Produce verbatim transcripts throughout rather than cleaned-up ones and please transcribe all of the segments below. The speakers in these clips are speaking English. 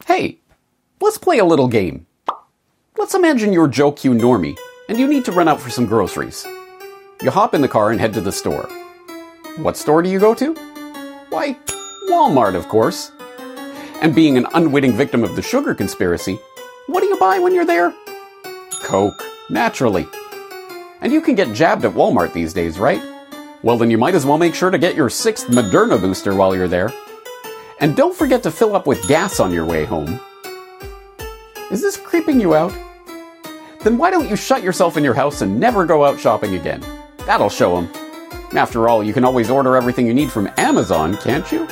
Hey, let's play a little game. Let's imagine you're Joe Q normie, and you need to run out for some groceries. You hop in the car and head to the store. What store do you go to? Why, Walmart, of course. And being an unwitting victim of the sugar conspiracy, what do you buy when you're there? Coke, naturally. And you can get jabbed at Walmart these days, right? Well, then you might as well make sure to get your sixth Moderna booster while you're there. And don't forget to fill up with gas on your way home. Is this creeping you out? Then why don't you shut yourself in your house and never go out shopping again? That'll show them. After all, you can always order everything you need from Amazon, can't you?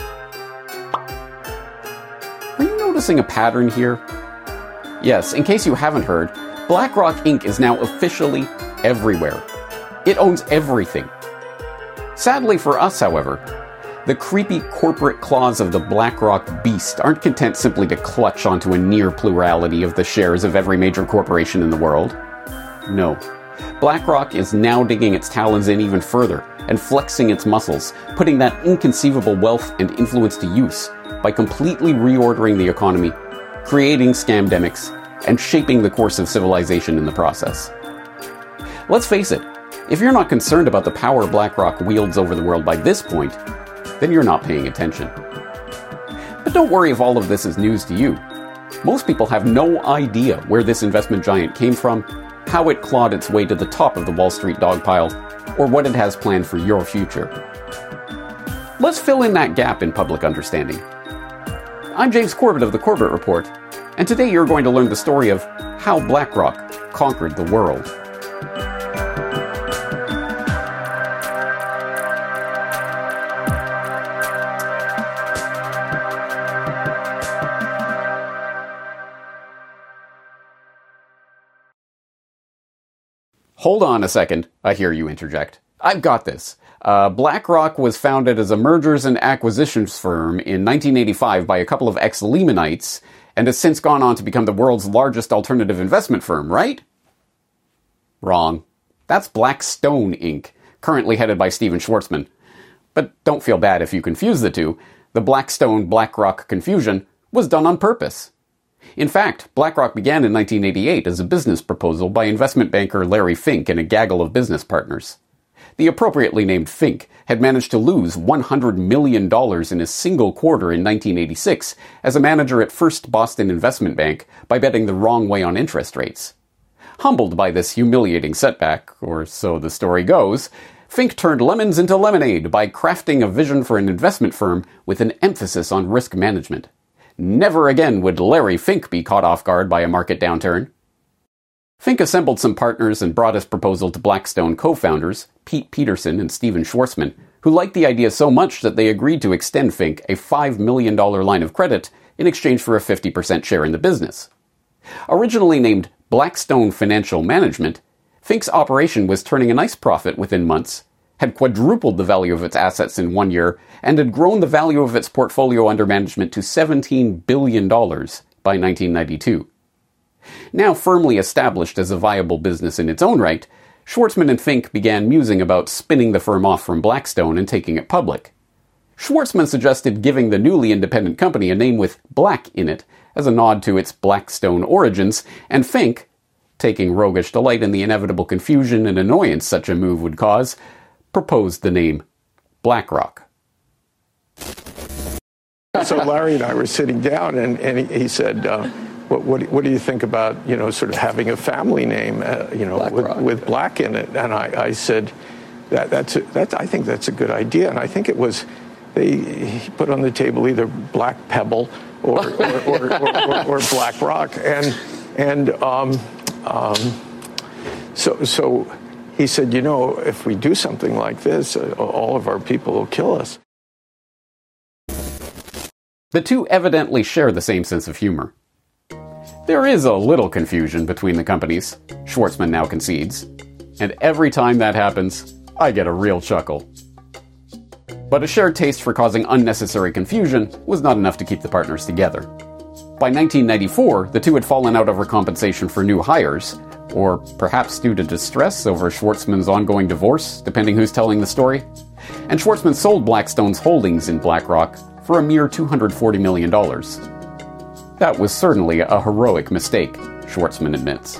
Are you noticing a pattern here? Yes, in case you haven't heard, BlackRock Incorporated is now officially everywhere. It owns everything. Sadly for us, however, the creepy corporate claws of the BlackRock beast aren't content simply to clutch onto a near plurality of the shares of every major corporation in the world. No. BlackRock is now digging its talons in even further and flexing its muscles, putting that inconceivable wealth and influence to use by completely reordering the economy, creating scamdemics, and shaping the course of civilization in the process. Let's face it, if you're not concerned about the power BlackRock wields over the world by this point, then you're not paying attention. But don't worry if all of this is news to you. Most people have no idea where this investment giant came from, how it clawed its way to the top of the Wall Street dogpile, or what it has planned for your future. Let's fill in that gap in public understanding. I'm James Corbett of the Corbett Report, and today you're going to learn the story of how BlackRock conquered the world. Hold on a second, I hear you interject. I've got this. Uh, BlackRock was founded as a mergers and acquisitions firm in nineteen eighty-five by a couple of ex-Lehmanites, and has since gone on to become the world's largest alternative investment firm, right? Wrong. That's Blackstone Incorporated, currently headed by Stephen Schwarzman. But don't feel bad if you confuse the two. The Blackstone-BlackRock confusion was done on purpose. In fact, BlackRock began in nineteen eighty-eight as a business proposal by investment banker Larry Fink and a gaggle of business partners. The appropriately named Fink had managed to lose one hundred million dollars in a single quarter in nineteen eighty-six as a manager at First Boston Investment Bank by betting the wrong way on interest rates. Humbled by this humiliating setback, or so the story goes, Fink turned lemons into lemonade by crafting a vision for an investment firm with an emphasis on risk management. Never again would Larry Fink be caught off guard by a market downturn. Fink assembled some partners and brought his proposal to Blackstone co-founders, Pete Peterson and Stephen Schwarzman, who liked the idea so much that they agreed to extend Fink a five million dollars line of credit in exchange for a fifty percent share in the business. Originally named Blackstone Financial Management, Fink's operation was turning a nice profit within months, had quadrupled the value of its assets in one year, and had grown the value of its portfolio under management to seventeen billion dollars by nineteen ninety-two. Now firmly established as a viable business in its own right, Schwarzman and Fink began musing about spinning the firm off from Blackstone and taking it public. Schwarzman suggested giving the newly independent company a name with Black in it, as a nod to its Blackstone origins, and Fink, taking roguish delight in the inevitable confusion and annoyance such a move would cause, proposed the name BlackRock. So Larry and I were sitting down, and, and he, he said, uh, what, what, what do you think about, you know, sort of having a family name, uh, you know, with, with Black in it? And I, I said, that, that's, a, that's, I think that's a good idea. And I think it was, they he put on the table either Black Pebble or, or, or, or, or, or Black Rock. And, and um, um, so, so he said, you know, if we do something like this, uh, all of our people will kill us. The two evidently share the same sense of humor. There is a little confusion between the companies, Schwarzman now concedes, and every time that happens, I get a real chuckle. But a shared taste for causing unnecessary confusion was not enough to keep the partners together. By nineteen ninety-four, the two had fallen out over compensation for new hires, or perhaps due to distress over Schwarzman's ongoing divorce, depending who's telling the story, and Schwarzman sold Blackstone's holdings in BlackRock for a mere two hundred forty million dollars. That was certainly a heroic mistake, Schwartzman admits.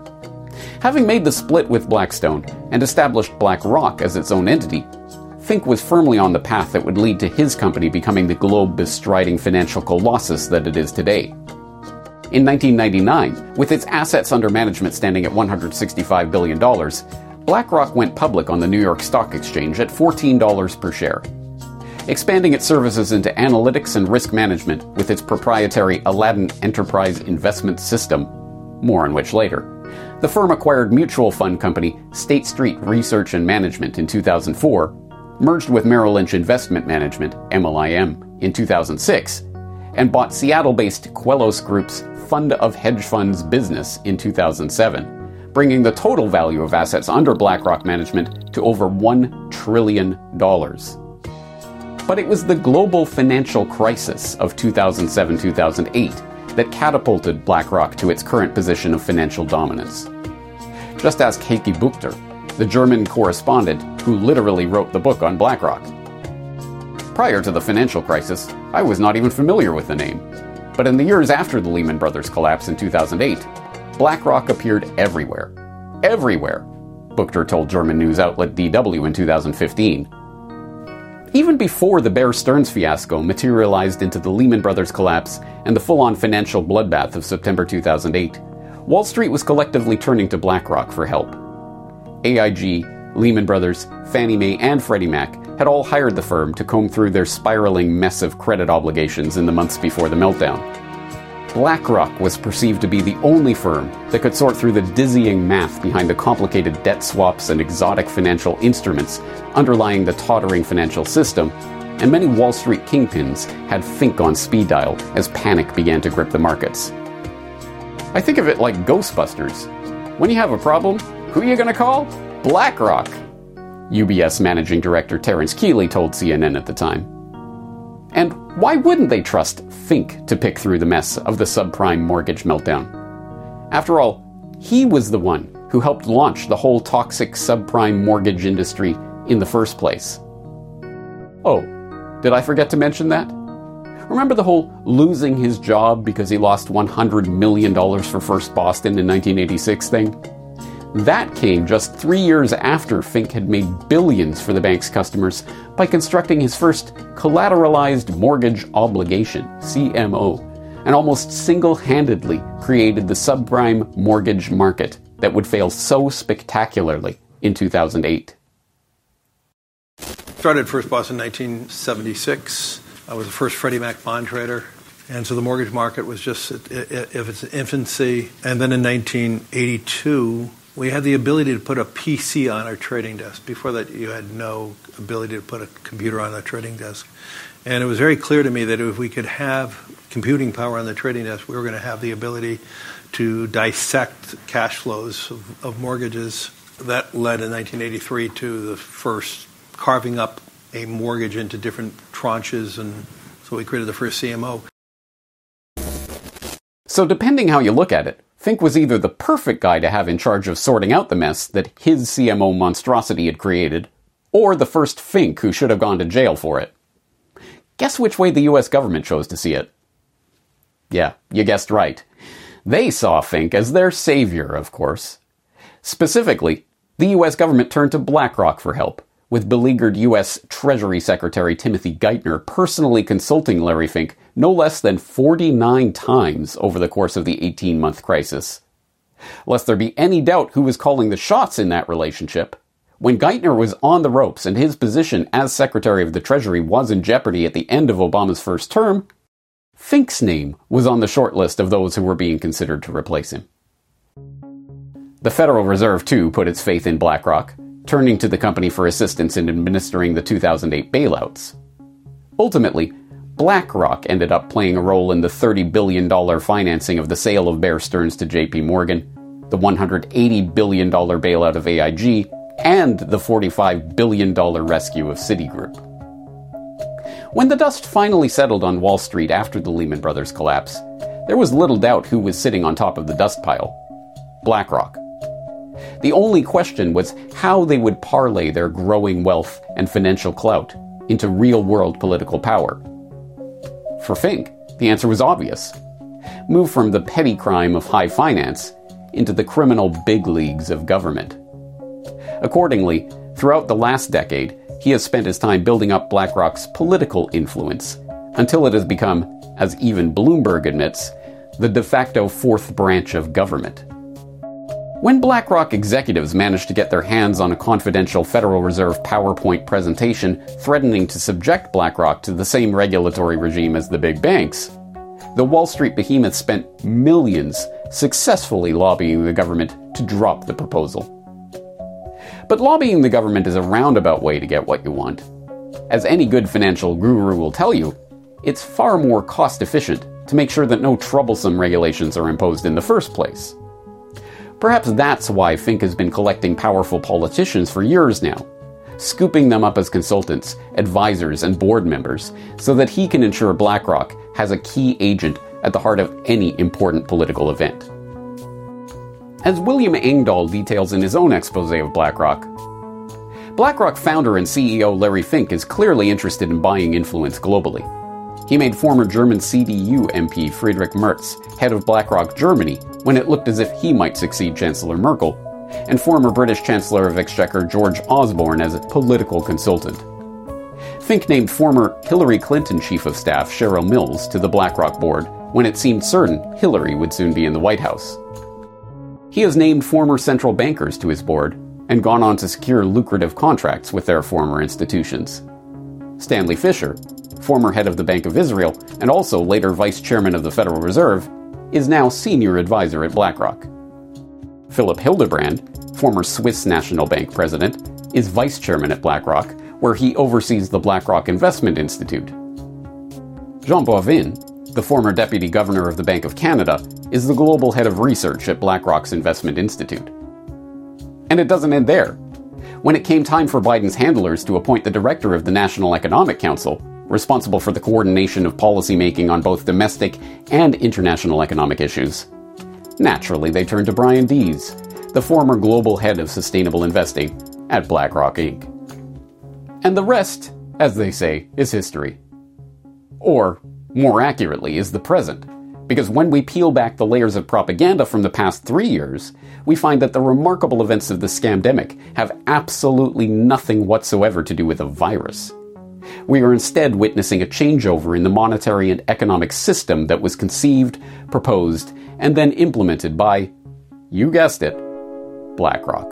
Having made the split with Blackstone and established BlackRock as its own entity, Fink was firmly on the path that would lead to his company becoming the globe-bestriding financial colossus that it is today. In nineteen ninety-nine, with its assets under management standing at one hundred sixty-five billion dollars, BlackRock went public on the New York Stock Exchange at fourteen dollars per share. Expanding its services into analytics and risk management with its proprietary Aladdin Enterprise Investment System, more on which later, the firm acquired mutual fund company State Street Research and Management in two thousand four, merged with Merrill Lynch Investment Management, M L I M, in two thousand six, and bought Seattle-based Quellos Group's Fund of Hedge Funds business in two thousand seven, bringing the total value of assets under BlackRock management to over one trillion dollars. But it was the global financial crisis of two thousand seven to two thousand eight that catapulted BlackRock to its current position of financial dominance. Just ask Heike Buchter, the German correspondent who literally wrote the book on BlackRock. Prior to the financial crisis, I was not even familiar with the name. But in the years after the Lehman Brothers collapse in two thousand eight, BlackRock appeared everywhere. Everywhere, Buchter told German news outlet D W in two thousand fifteen. Even before the Bear Stearns fiasco materialized into the Lehman Brothers collapse and the full-on financial bloodbath of September two thousand eight, Wall Street was collectively turning to BlackRock for help. A I G, Lehman Brothers, Fannie Mae, and Freddie Mac had all hired the firm to comb through their spiraling mess of credit obligations in the months before the meltdown. BlackRock was perceived to be the only firm that could sort through the dizzying math behind the complicated debt swaps and exotic financial instruments underlying the tottering financial system, and many Wall Street kingpins had Fink on speed dial as panic began to grip the markets. I think of it like Ghostbusters. When you have a problem, who are you going to call? BlackRock, U B S Managing Director Terence Keeley told C N N at the time. And why wouldn't they trust Fink to pick through the mess of the subprime mortgage meltdown? After all, he was the one who helped launch the whole toxic subprime mortgage industry in the first place. Oh, did I forget to mention that? Remember the whole losing his job because he lost one hundred million dollars for First Boston in nineteen eighty-six thing? That came just three years after Fink had made billions for the bank's customers by constructing his first collateralized mortgage obligation, C M O, and almost single-handedly created the subprime mortgage market that would fail so spectacularly in two thousand eight. Started First Boston in nineteen seventy-six. I was the first Freddie Mac bond trader. And so the mortgage market was just if its infancy. And then in nineteen eighty-two, we had the ability to put a P C on our trading desk. Before that, you had no ability to put a computer on a trading desk. And it was very clear to me that if we could have computing power on the trading desk, we were going to have the ability to dissect cash flows of, of mortgages. That led in nineteen eighty-three to the first carving up a mortgage into different tranches, and so we created the first C M O. So depending how you look at it, Fink was either the perfect guy to have in charge of sorting out the mess that his C M O monstrosity had created, or the first Fink who should have gone to jail for it. Guess which way the U S government chose to see it? Yeah, you guessed right. They saw Fink as their savior, of course. Specifically, the U S government turned to BlackRock for help, with beleaguered U S Treasury Secretary Timothy Geithner personally consulting Larry Fink no less than forty-nine times over the course of the eighteen-month crisis. Lest there be any doubt who was calling the shots in that relationship, when Geithner was on the ropes and his position as Secretary of the Treasury was in jeopardy at the end of Obama's first term, Fink's name was on the short list of those who were being considered to replace him. The Federal Reserve, too, put its faith in BlackRock, turning to the company for assistance in administering the two thousand eight bailouts. Ultimately, BlackRock ended up playing a role in the thirty billion dollars financing of the sale of Bear Stearns to J P Morgan, the one hundred eighty billion dollars bailout of A I G, and the forty-five billion dollars rescue of Citigroup. When the dust finally settled on Wall Street after the Lehman Brothers collapse, there was little doubt who was sitting on top of the dust pile: BlackRock. The only question was how they would parlay their growing wealth and financial clout into real-world political power. For Fink, the answer was obvious. move from the petty crime of high finance into the criminal big leagues of government. Accordingly, throughout the last decade, he has spent his time building up BlackRock's political influence until it has become, as even Bloomberg admits, the de facto fourth branch of government. When BlackRock executives managed to get their hands on a confidential Federal Reserve PowerPoint presentation threatening to subject BlackRock to the same regulatory regime as the big banks, the Wall Street behemoth spent millions successfully lobbying the government to drop the proposal. But lobbying the government is a roundabout way to get what you want. As any good financial guru will tell you, it's far more cost-efficient to make sure that no troublesome regulations are imposed in the first place. Perhaps that's why Fink has been collecting powerful politicians for years now, scooping them up as consultants, advisors, and board members, so that he can ensure BlackRock has a key agent at the heart of any important political event. As William Engdahl details in his own expose of BlackRock, BlackRock founder and C E O Larry Fink is clearly interested in buying influence globally. He made former German C D U M P Friedrich Merz head of BlackRock Germany when it looked as if he might succeed Chancellor Merkel, and former British Chancellor of Exchequer George Osborne as a political consultant. Fink named former Hillary Clinton Chief of Staff Cheryl Mills to the BlackRock board when it seemed certain Hillary would soon be in the White House. He has named former central bankers to his board and gone on to secure lucrative contracts with their former institutions. Stanley Fischer, former head of the Bank of Israel and also later vice chairman of the Federal Reserve, is now senior advisor at BlackRock. Philip Hildebrand, former Swiss National Bank president, is vice chairman at BlackRock, where he oversees the BlackRock Investment Institute. Jean Boivin, the former deputy governor of the Bank of Canada, is the global head of research at BlackRock's Investment Institute. And it doesn't end there. When it came time for Biden's handlers to appoint the director of the National Economic Council, responsible for the coordination of policymaking on both domestic and international economic issues, naturally they turned to Brian Dees, the former global head of sustainable investing at BlackRock Incorporated. And the rest, as they say, is history. Or, more accurately, is the present. Because when we peel back the layers of propaganda from the past three years, we find that the remarkable events of the scamdemic have absolutely nothing whatsoever to do with a virus. We are instead witnessing a changeover in the monetary and economic system that was conceived, proposed, and then implemented by, you guessed it, BlackRock.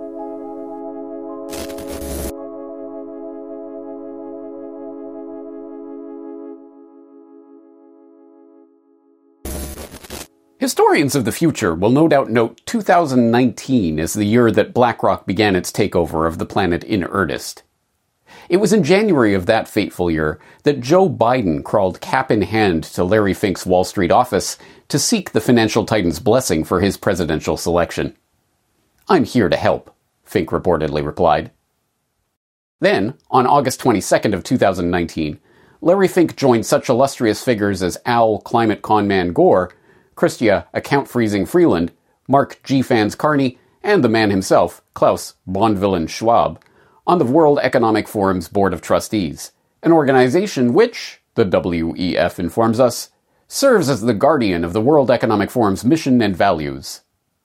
Historians of the future will no doubt note two thousand nineteen as the year that BlackRock began its takeover of the planet in earnest. It was in January of that fateful year that Joe Biden crawled cap in hand to Larry Fink's Wall Street office to seek the financial titan's blessing for his presidential selection. "I'm here to help," Fink reportedly replied. Then, on August twenty-second of two thousand nineteen, Larry Fink joined such illustrious figures as Al Climate Conman Gore, Chrystia Account-Freezing Freeland, Mark G. Fans Carney, and the man himself, Klaus Bonvillain Schwab, on the World Economic Forum's Board of Trustees, an organization which, the W E F informs us, serves as the guardian of the World Economic Forum's mission and values.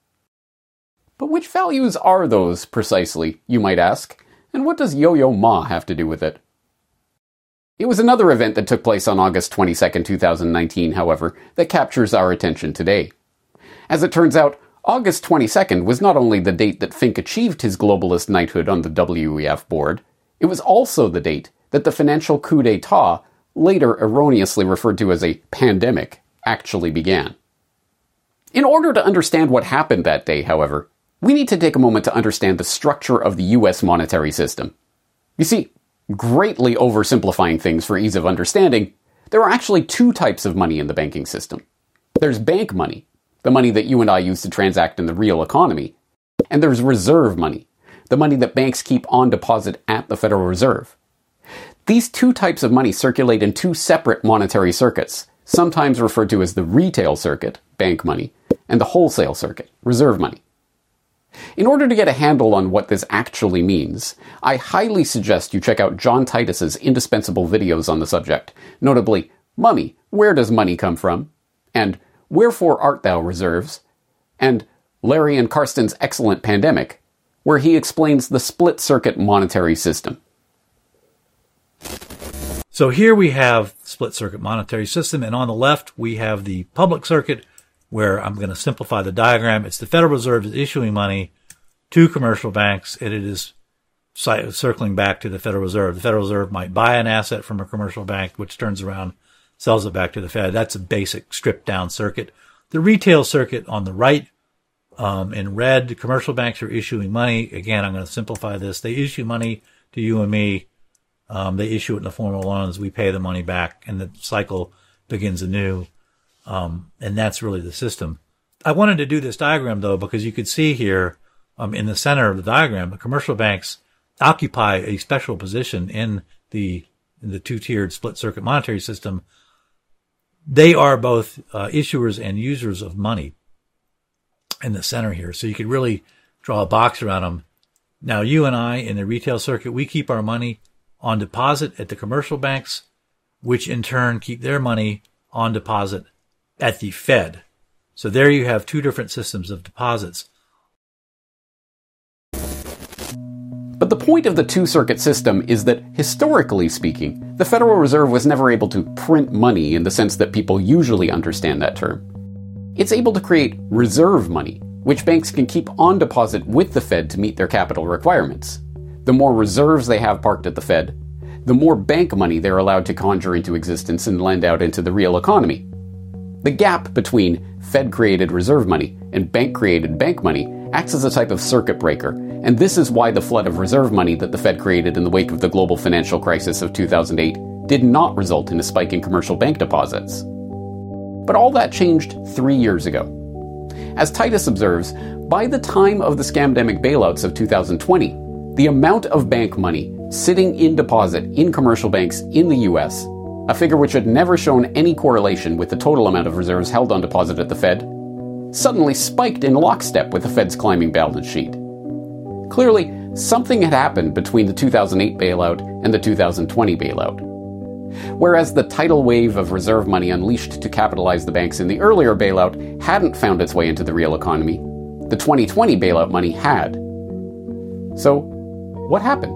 But which values are those, precisely, you might ask, and what does Yo-Yo Ma have to do with it? It was another event that took place on August twenty-second, two thousand nineteen, however, that captures our attention today. As it turns out, August twenty-second was not only the date that Fink achieved his globalist knighthood on the W E F board, it was also the date that the financial coup d'etat, later erroneously referred to as a pandemic, actually began. In order to understand what happened that day, however, we need to take a moment to understand the structure of the U S monetary system. You see, greatly oversimplifying things for ease of understanding, there are actually two types of money in the banking system. There's bank money, the money that you and I use to transact in the real economy, and there's reserve money, the money that banks keep on deposit at the Federal Reserve. These two types of money circulate in two separate monetary circuits, sometimes referred to as the retail circuit, bank money, and the wholesale circuit, reserve money. In order to get a handle on what this actually means, I highly suggest you check out John Titus's indispensable videos on the subject, notably, Mummy, Where Does Money Come From? And Wherefore Art Thou Reserves, and Larry and Karsten's excellent Pandemic, where he explains the split-circuit monetary system. So here we have split-circuit monetary system, and on the left we have the public circuit, where I'm going to simplify the diagram. It's the Federal Reserve is issuing money to commercial banks, and it is circling back to the Federal Reserve. The Federal Reserve might buy an asset from a commercial bank, which turns around, sells it back to the Fed. That's a basic stripped-down circuit. The retail circuit on the right, um, in red, commercial banks are issuing money. Again, I'm going to simplify this. They issue money to you and me. Um, they issue it in the form of loans. We pay the money back, and the cycle begins anew. Um, and that's really the system. I wanted to do this diagram, though, because you could see here um, in the center of the diagram, the commercial banks occupy a special position in the in the two-tiered split-circuit monetary system. They are both uh, issuers and users of money in the center here. So you could really draw a box around them. Now, you and I in the retail circuit, we keep our money on deposit at the commercial banks, which in turn keep their money on deposit at the Fed. So there you have two different systems of deposits. But the point of the two-circuit system is that, historically speaking, the Federal Reserve was never able to print money in the sense that people usually understand that term. It's able to create reserve money, which banks can keep on deposit with the Fed to meet their capital requirements. The more reserves they have parked at the Fed, the more bank money they're allowed to conjure into existence and lend out into the real economy. The gap between Fed-created reserve money and bank-created bank money acts as a type of circuit breaker, and this is why the flood of reserve money that the Fed created in the wake of the global financial crisis of two thousand eight did not result in a spike in commercial bank deposits. But all that changed three years ago. As Titus observes, by the time of the scamdemic bailouts of two thousand twenty, the amount of bank money sitting in deposit in commercial banks in the U S, a figure which had never shown any correlation with the total amount of reserves held on deposit at the Fed, suddenly spiked in lockstep with the Fed's climbing balance sheet. Clearly, something had happened between the two thousand eight bailout and the two thousand twenty bailout. Whereas the tidal wave of reserve money unleashed to capitalize the banks in the earlier bailout hadn't found its way into the real economy, the twenty twenty bailout money had. So, what happened?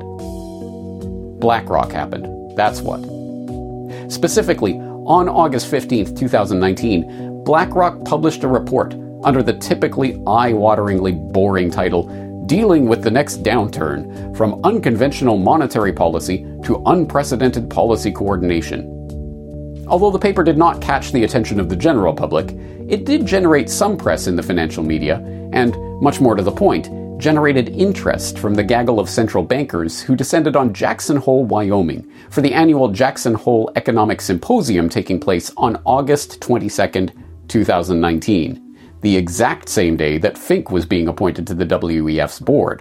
BlackRock happened. That's what. Specifically, on August fifteenth, twenty nineteen, BlackRock published a report under the typically eye-wateringly boring title, Dealing with the Next Downturn, From Unconventional Monetary Policy to Unprecedented Policy Coordination. Although the paper did not catch the attention of the general public, it did generate some press in the financial media, and, much more to the point, generated interest from the gaggle of central bankers who descended on Jackson Hole, Wyoming, for the annual Jackson Hole Economic Symposium taking place on August twenty-second, twenty nineteen. The exact same day that Fink was being appointed to the W E F's board.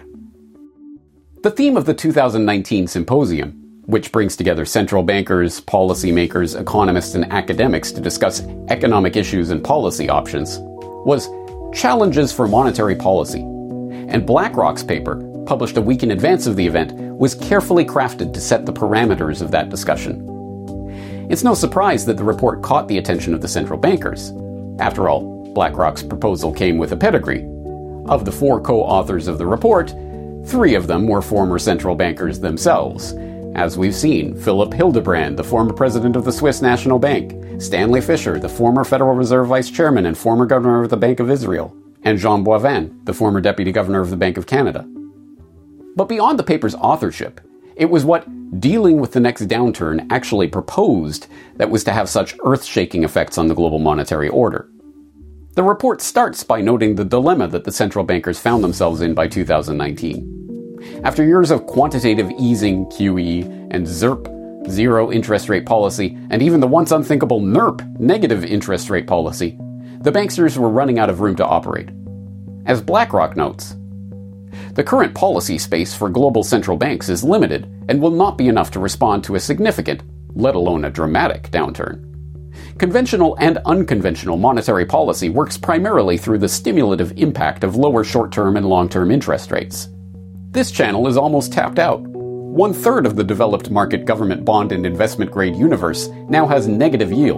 The theme of the two thousand nineteen symposium, which brings together central bankers, policymakers, economists, and academics to discuss economic issues and policy options, was Challenges for Monetary Policy, and BlackRock's paper, published a week in advance of the event, was carefully crafted to set the parameters of that discussion. It's no surprise that the report caught the attention of the central bankers. After all, BlackRock's proposal came with a pedigree. Of the four co-authors of the report, three of them were former central bankers themselves. As we've seen, Philip Hildebrand, the former president of the Swiss National Bank, Stanley Fischer, the former Federal Reserve Vice Chairman and former governor of the Bank of Israel, and Jean Boivin, the former deputy governor of the Bank of Canada. But beyond the paper's authorship, it was what Dealing with the Next Downturn actually proposed that was to have such earth-shaking effects on the global monetary order. The report starts by noting the dilemma that the central bankers found themselves in by two thousand nineteen. After years of quantitative easing, Q E, and ZIRP, zero interest rate policy, and even the once unthinkable NIRP, negative interest rate policy, the banksters were running out of room to operate. As BlackRock notes, the current policy space for global central banks is limited and will not be enough to respond to a significant, let alone a dramatic, downturn. Conventional and unconventional monetary policy works primarily through the stimulative impact of lower short-term and long-term interest rates. This channel is almost tapped out. One-third of the developed market government bond and investment-grade universe now has negative yields,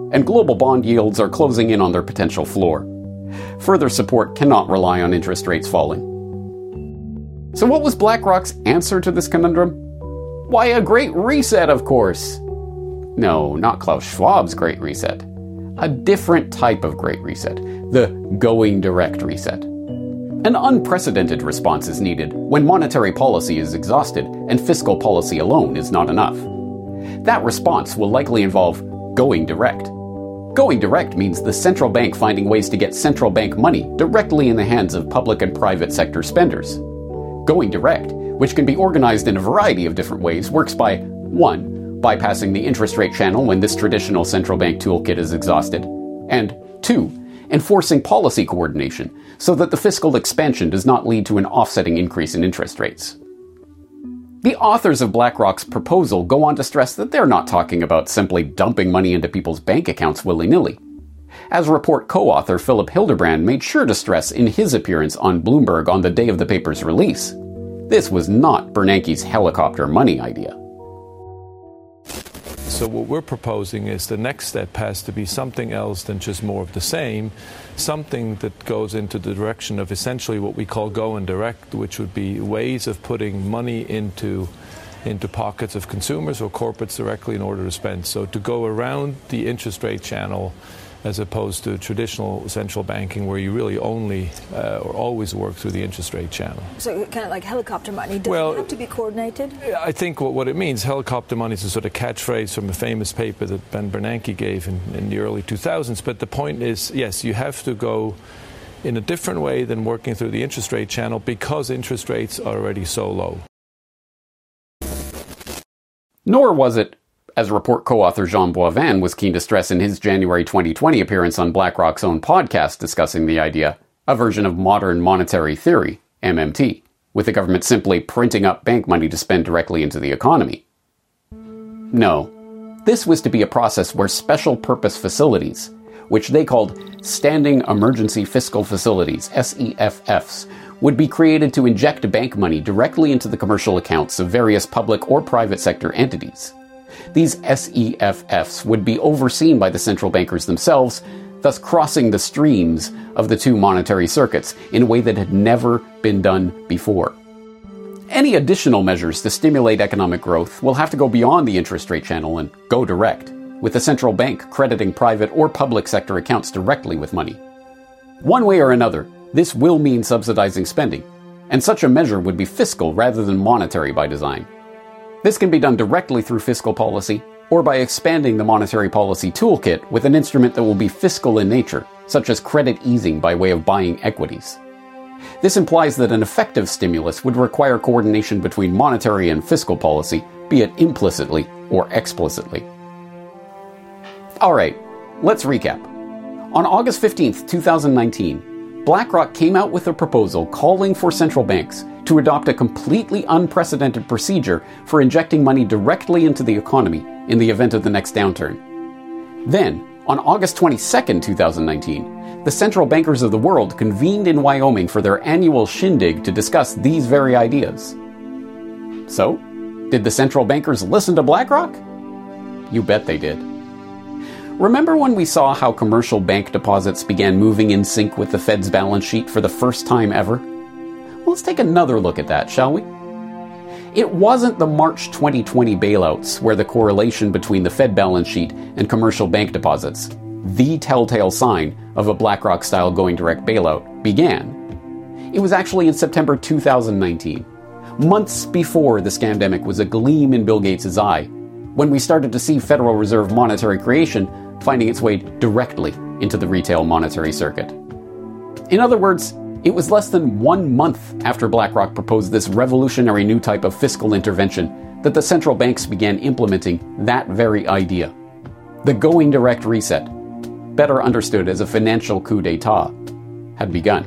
and global bond yields are closing in on their potential floor. Further support cannot rely on interest rates falling. So what was BlackRock's answer to this conundrum? Why, a Great Reset, of course. No, not Klaus Schwab's Great Reset. A different type of Great Reset, the Going Direct Reset. An unprecedented response is needed when monetary policy is exhausted and fiscal policy alone is not enough. That response will likely involve going direct. Going direct means the central bank finding ways to get central bank money directly in the hands of public and private sector spenders. Going direct, which can be organized in a variety of different ways, works by one bypassing the interest rate channel when this traditional central bank toolkit is exhausted, and two enforcing policy coordination so that the fiscal expansion does not lead to an offsetting increase in interest rates. The authors of BlackRock's proposal go on to stress that they're not talking about simply dumping money into people's bank accounts willy-nilly. As report co-author Philip Hildebrand made sure to stress in his appearance on Bloomberg on the day of the paper's release, this was not Bernanke's helicopter money idea. So what we're proposing is the next step has to be something else than just more of the same, something that goes into the direction of essentially what we call going direct, which would be ways of putting money into into pockets of consumers or corporates directly in order to spend. So to go around the interest rate channel as opposed to traditional central banking where you really only uh, or always work through the interest rate channel. So kind of like helicopter money, does well, it have to be coordinated? I think what, what it means, helicopter money is a sort of catchphrase from a famous paper that Ben Bernanke gave in, in the early two thousands. But the point is, yes, you have to go in a different way than working through the interest rate channel because interest rates are already so low. Nor was it, as report co-author Jean Boivin was keen to stress in his January twenty twenty appearance on BlackRock's own podcast discussing the idea, a version of modern monetary theory, M M T, with the government simply printing up bank money to spend directly into the economy. No, this was to be a process where special purpose facilities, which they called Standing Emergency Fiscal Facilities, S E F Fs, would be created to inject bank money directly into the commercial accounts of various public or private sector entities. These S E F Fs would be overseen by the central bankers themselves, thus crossing the streams of the two monetary circuits in a way that had never been done before. Any additional measures to stimulate economic growth will have to go beyond the interest rate channel and go direct, with the central bank crediting private or public sector accounts directly with money. One way or another, this will mean subsidizing spending, and such a measure would be fiscal rather than monetary by design. This can be done directly through fiscal policy, or by expanding the monetary policy toolkit with an instrument that will be fiscal in nature, such as credit easing by way of buying equities. This implies that an effective stimulus would require coordination between monetary and fiscal policy, be it implicitly or explicitly. Alright, let's recap. On August fifteenth, twenty nineteen, BlackRock came out with a proposal calling for central banks to adopt a completely unprecedented procedure for injecting money directly into the economy in the event of the next downturn. Then, on August twenty-second, twenty nineteen, the central bankers of the world convened in Wyoming for their annual shindig to discuss these very ideas. So, did the central bankers listen to BlackRock? You bet they did. Remember when we saw how commercial bank deposits began moving in sync with the Fed's balance sheet for the first time ever? Well, let's take another look at that, shall we? It wasn't the March twenty twenty bailouts where the correlation between the Fed balance sheet and commercial bank deposits, the telltale sign of a BlackRock-style going direct bailout, began. It was actually in September two thousand nineteen, months before the scamdemic was a gleam in Bill Gates' eye, when we started to see Federal Reserve monetary creation finding its way directly into the retail monetary circuit. In other words, it was less than one month after BlackRock proposed this revolutionary new type of fiscal intervention that the central banks began implementing that very idea. The going direct reset, better understood as a financial coup d'etat, had begun.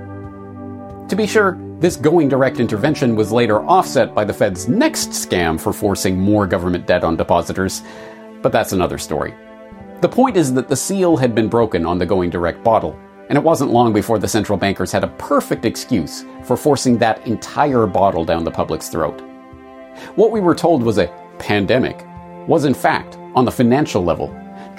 To be sure, this going direct intervention was later offset by the Fed's next scam for forcing more government debt on depositors, but that's another story. The point is that the seal had been broken on the going direct bottle, and it wasn't long before the central bankers had a perfect excuse for forcing that entire bottle down the public's throat. What we were told was a pandemic was in fact, on the financial level,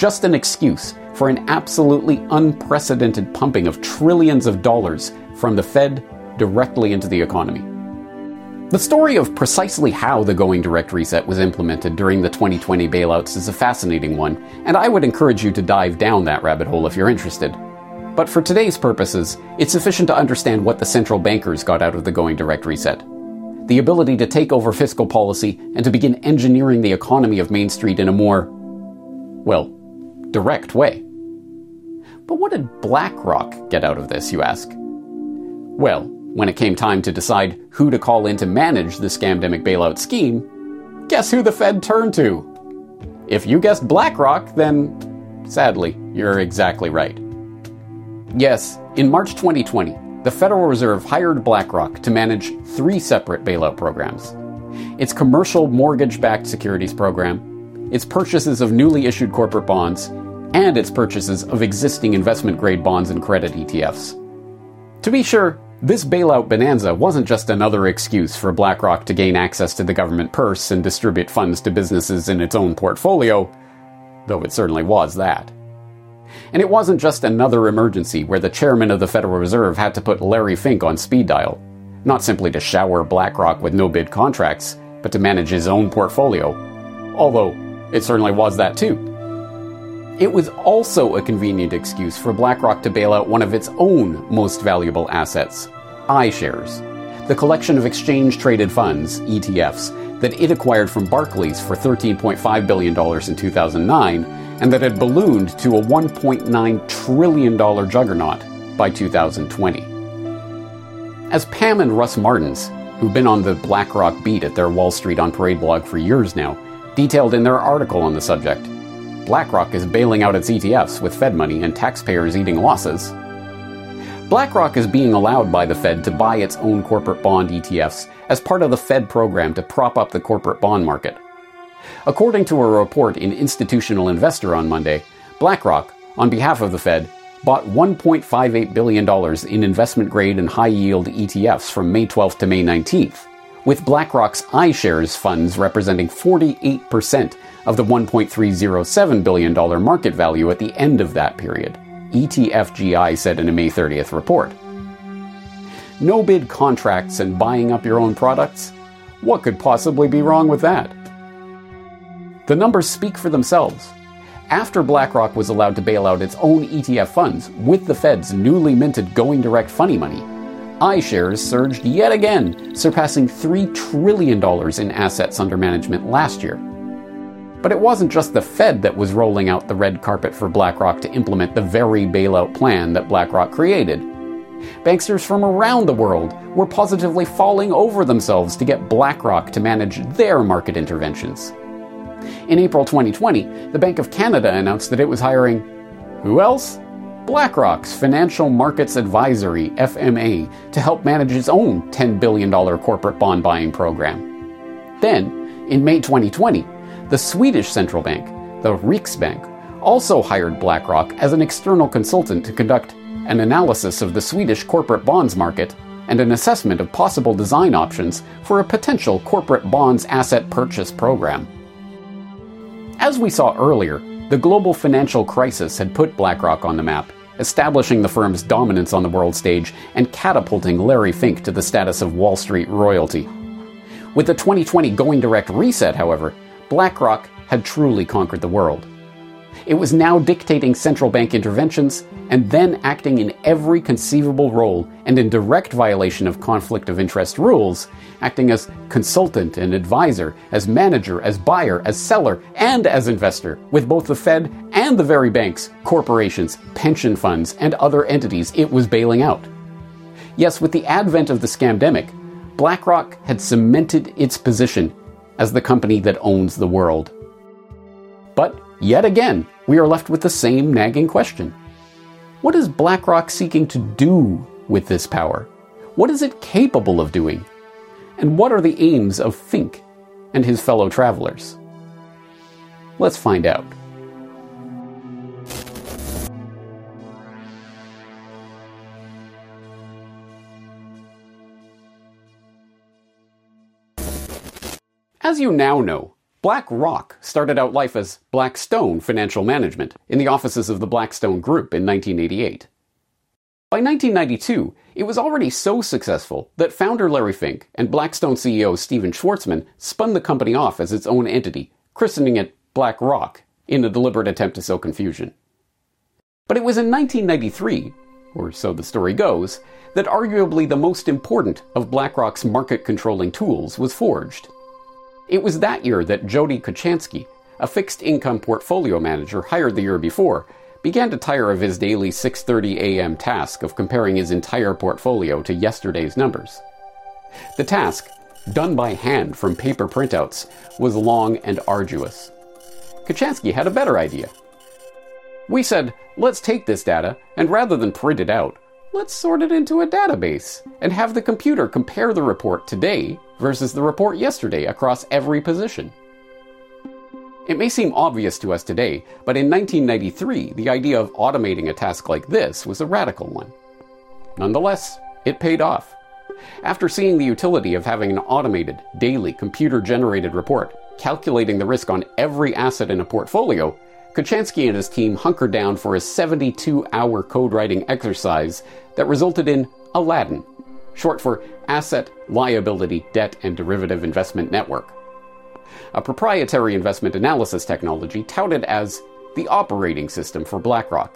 just an excuse for an absolutely unprecedented pumping of trillions of dollars from the Fed directly into the economy. The story of precisely how the Going Direct reset was implemented during the twenty twenty bailouts is a fascinating one, and I would encourage you to dive down that rabbit hole if you're interested. But for today's purposes, it's sufficient to understand what the central bankers got out of the Going Direct reset. The ability to take over fiscal policy and to begin engineering the economy of Main Street in a more, well, direct way. But what did BlackRock get out of this, you ask? Well, when it came time to decide who to call in to manage the scamdemic bailout scheme, guess who the Fed turned to? If you guessed BlackRock, then, sadly, you're exactly right. Yes, in March twenty twenty, the Federal Reserve hired BlackRock to manage three separate bailout programs. Its commercial mortgage-backed securities program, its purchases of newly issued corporate bonds, and its purchases of existing investment-grade bonds and credit E T Fs. To be sure, this bailout bonanza wasn't just another excuse for BlackRock to gain access to the government purse and distribute funds to businesses in its own portfolio, though it certainly was that. And it wasn't just another emergency where the chairman of the Federal Reserve had to put Larry Fink on speed dial, not simply to shower BlackRock with no-bid contracts, but to manage his own portfolio, although it certainly was that too. It was also a convenient excuse for BlackRock to bail out one of its own most valuable assets, iShares, the collection of exchange-traded funds, E T Fs, that it acquired from Barclays for thirteen point five billion dollars in two thousand nine, and that had ballooned to a one point nine trillion dollars juggernaut by two thousand twenty. As Pam and Russ Martins, who've been on the BlackRock beat at their Wall Street on Parade blog for years now, detailed in their article on the subject, BlackRock is bailing out its E T Fs with Fed money and taxpayers eating losses. BlackRock is being allowed by the Fed to buy its own corporate bond E T Fs as part of the Fed program to prop up the corporate bond market. According to a report in Institutional Investor on Monday, BlackRock, on behalf of the Fed, bought one point five eight billion dollars in investment-grade and high-yield E T Fs from May twelfth to May nineteenth, with BlackRock's iShares funds representing forty-eight percent of the one point three zero seven billion dollars market value at the end of that period, E T F G I said in a May thirtieth report. No-bid contracts and buying up your own products? What could possibly be wrong with that? The numbers speak for themselves. After BlackRock was allowed to bail out its own E T F funds with the Fed's newly minted Going Direct funny money, iShares surged yet again, surpassing three trillion dollars in assets under management last year. But it wasn't just the Fed that was rolling out the red carpet for BlackRock to implement the very bailout plan that BlackRock created. Banksters from around the world were positively falling over themselves to get BlackRock to manage their market interventions. In April twenty twenty, the Bank of Canada announced that it was hiring, who else? BlackRock's Financial Markets Advisory, F M A, to help manage its own ten billion dollars corporate bond buying program. Then, in May twenty twenty, the Swedish central bank, the Riksbank, also hired BlackRock as an external consultant to conduct an analysis of the Swedish corporate bonds market and an assessment of possible design options for a potential corporate bonds asset purchase program. As we saw earlier, the global financial crisis had put BlackRock on the map, establishing the firm's dominance on the world stage and catapulting Larry Fink to the status of Wall Street royalty. With the twenty twenty Going Direct reset, however, BlackRock had truly conquered the world. It was now dictating central bank interventions and then acting in every conceivable role and in direct violation of conflict of interest rules, acting as consultant and advisor, as manager, as buyer, as seller, and as investor, with both the Fed and the very banks, corporations, pension funds, and other entities it was bailing out. Yes, with the advent of the scamdemic, BlackRock had cemented its position as the company that owns the world. But yet again, we are left with the same nagging question. What is BlackRock seeking to do with this power? What is it capable of doing? And what are the aims of Fink and his fellow travelers? Let's find out. As you now know, BlackRock started out life as Blackstone Financial Management in the offices of the Blackstone Group in nineteen eighty-eight. By nineteen ninety-two, it was already so successful that founder Larry Fink and Blackstone C E O Steven Schwarzman spun the company off as its own entity, christening it BlackRock in a deliberate attempt to sow confusion. But it was in nineteen ninety-three, or so the story goes, that arguably the most important of BlackRock's market-controlling tools was forged. It was that year that Jody Kochansky, a fixed-income portfolio manager hired the year before, began to tire of his daily six thirty a.m. task of comparing his entire portfolio to yesterday's numbers. The task, done by hand from paper printouts, was long and arduous. Kochansky had a better idea. We said, let's take this data, and rather than print it out, let's sort it into a database, and have the computer compare the report today versus the report yesterday across every position. It may seem obvious to us today, but in nineteen ninety-three, the idea of automating a task like this was a radical one. Nonetheless, it paid off. After seeing the utility of having an automated, daily, computer-generated report calculating the risk on every asset in a portfolio, Kochansky and his team hunkered down for a seventy-two hour code-writing exercise that resulted in Aladdin, short for Asset, Liability, Debt, and Derivative Investment Network, a proprietary investment analysis technology touted as the operating system for BlackRock.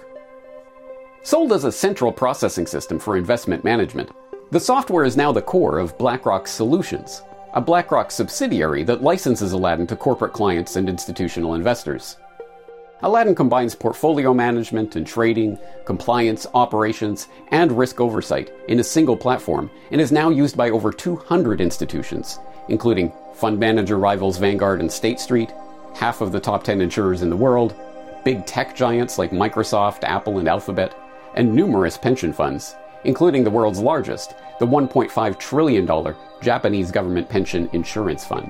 Sold as a central processing system for investment management, the software is now the core of BlackRock Solutions, a BlackRock subsidiary that licenses Aladdin to corporate clients and institutional investors. Aladdin combines portfolio management and trading, compliance, operations, and risk oversight in a single platform and is now used by over two hundred institutions, including fund manager rivals Vanguard and State Street, half of the top ten insurers in the world, big tech giants like Microsoft, Apple, and Alphabet, and numerous pension funds, including the world's largest, the one point five trillion dollars Japanese government pension insurance fund.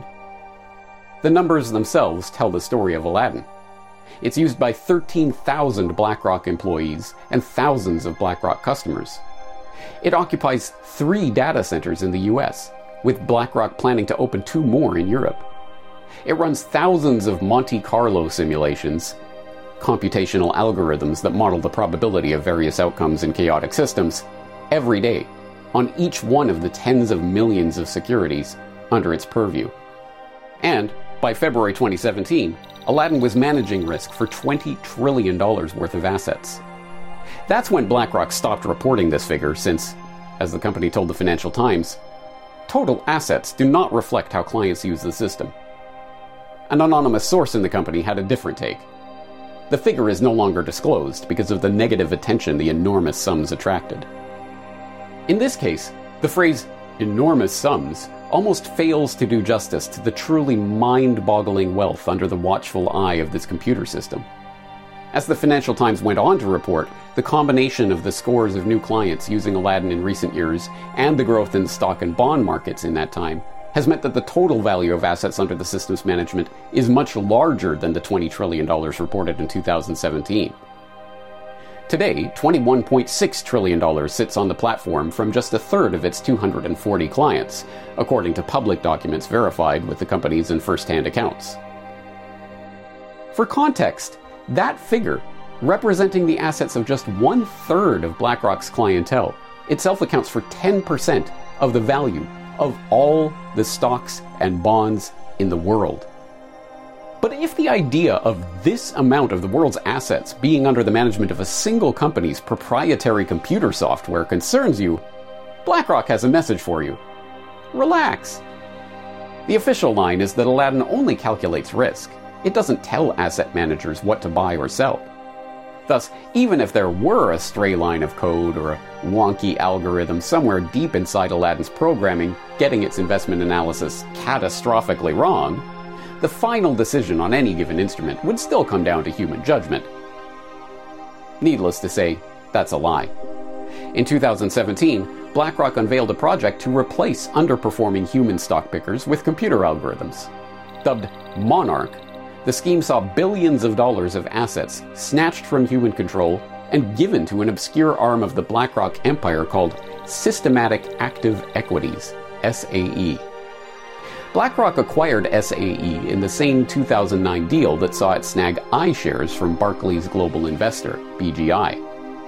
The numbers themselves tell the story of Aladdin. It's used by thirteen thousand BlackRock employees and thousands of BlackRock customers. It occupies three data centers in the U S, with BlackRock planning to open two more in Europe. It runs thousands of Monte Carlo simulations, computational algorithms that model the probability of various outcomes in chaotic systems, every day, on each one of the tens of millions of securities under its purview. And, by February twenty seventeen, Aladdin was managing risk for twenty trillion dollars worth of assets. That's when BlackRock stopped reporting this figure since, as the company told the Financial Times, total assets do not reflect how clients use the system. An anonymous source in the company had a different take. The figure is no longer disclosed because of the negative attention the enormous sums attracted. In this case, the phrase enormous sums almost fails to do justice to the truly mind-boggling wealth under the watchful eye of this computer system. As the Financial Times went on to report, the combination of the scores of new clients using Aladdin in recent years and the growth in stock and bond markets in that time has meant that the total value of assets under the system's management is much larger than the twenty trillion dollars reported in two thousand seventeen. Today, twenty-one point six trillion dollars sits on the platform from just a third of its two hundred forty clients, according to public documents verified with the company's and first-hand accounts. For context, that figure, representing the assets of just one-third of BlackRock's clientele, itself accounts for ten percent of the value of all the stocks and bonds in the world. But if the idea of this amount of the world's assets being under the management of a single company's proprietary computer software concerns you, BlackRock has a message for you. Relax. The official line is that Aladdin only calculates risk. It doesn't tell asset managers what to buy or sell. Thus, even if there were a stray line of code or a wonky algorithm somewhere deep inside Aladdin's programming getting its investment analysis catastrophically wrong, the final decision on any given instrument would still come down to human judgment. Needless to say, that's a lie. In two thousand seventeen, BlackRock unveiled a project to replace underperforming human stock pickers with computer algorithms. Dubbed Monarch, the scheme saw billions of dollars of assets snatched from human control and given to an obscure arm of the BlackRock empire called Systematic Active Equities, S A E. BlackRock acquired S A E in the same two thousand nine deal that saw it snag iShares from Barclays Global Investor, B G I.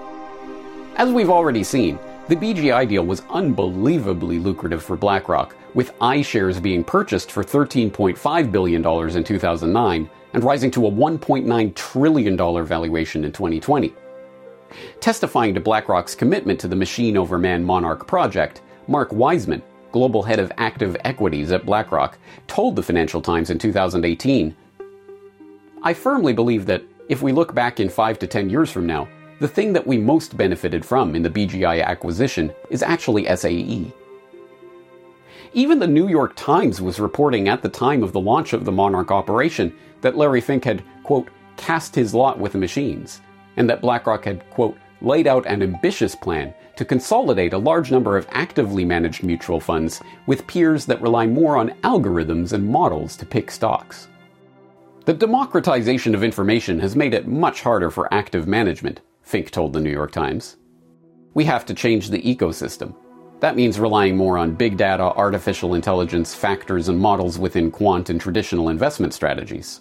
As we've already seen, the B G I deal was unbelievably lucrative for BlackRock, with iShares being purchased for thirteen point five billion dollars in two thousand nine and rising to a one point nine trillion dollars valuation in twenty twenty. Testifying to BlackRock's commitment to the Machine Over Man Monarch project, Mark Wiseman, global head of active equities at BlackRock, told the Financial Times in two thousand eighteen, "I firmly believe that if we look back in five to ten years from now, the thing that we most benefited from in the B G I acquisition is actually S A E." Even the New York Times was reporting at the time of the launch of the Monarch operation that Larry Fink had, quote, cast his lot with the machines, and that BlackRock had, quote, laid out an ambitious plan to consolidate a large number of actively managed mutual funds with peers that rely more on algorithms and models to pick stocks. The democratization of information has made it much harder for active management, Fink told the New York Times. "We have to change the ecosystem. That means relying more on big data, artificial intelligence, factors, and models within quant and traditional investment strategies."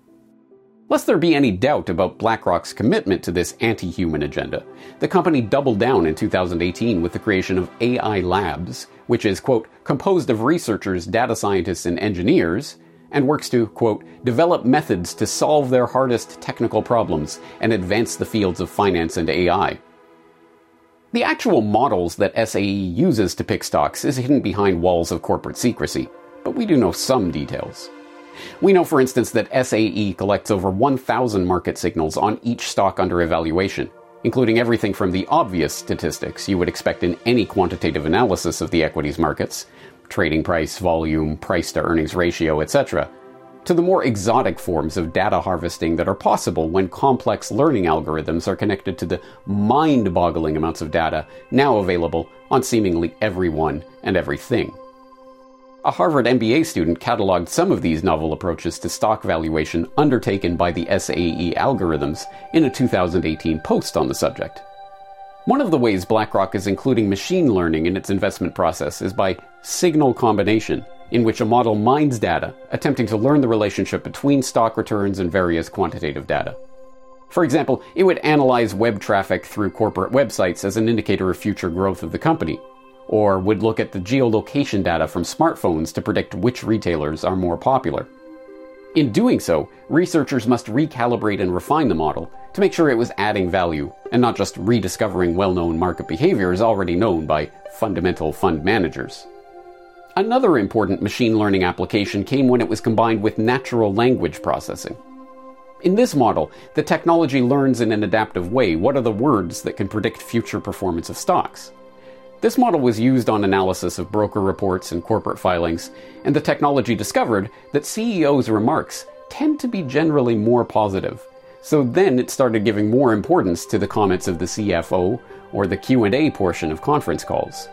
Lest there be any doubt about BlackRock's commitment to this anti-human agenda, the company doubled down in two thousand eighteen with the creation of A I Labs, which is, quote, composed of researchers, data scientists, and engineers, and works to, quote, develop methods to solve their hardest technical problems and advance the fields of finance and A I. The actual models that S A E uses to pick stocks is hidden behind walls of corporate secrecy, but we do know some details. We know, for instance, that S A E collects over one thousand market signals on each stock under evaluation, including everything from the obvious statistics you would expect in any quantitative analysis of the equities markets, trading price, volume, price-to-earnings ratio, et cetera, to the more exotic forms of data harvesting that are possible when complex learning algorithms are connected to the mind-boggling amounts of data now available on seemingly everyone and everything. A Harvard M B A student cataloged some of these novel approaches to stock valuation undertaken by the S A E algorithms in a two thousand eighteen post on the subject. One of the ways BlackRock is including machine learning in its investment process is by signal combination, in which a model mines data, attempting to learn the relationship between stock returns and various quantitative data. For example, it would analyze web traffic through corporate websites as an indicator of future growth of the company, or would look at the geolocation data from smartphones to predict which retailers are more popular. In doing so, researchers must recalibrate and refine the model to make sure it was adding value and not just rediscovering well-known market behaviors already known by fundamental fund managers. Another important machine learning application came when it was combined with natural language processing. In this model, the technology learns in an adaptive way what are the words that can predict future performance of stocks. This model was used on analysis of broker reports and corporate filings, and the technology discovered that C E Os' remarks tend to be generally more positive. So then it started giving more importance to the comments of the C F O or the Q and A portion of conference calls.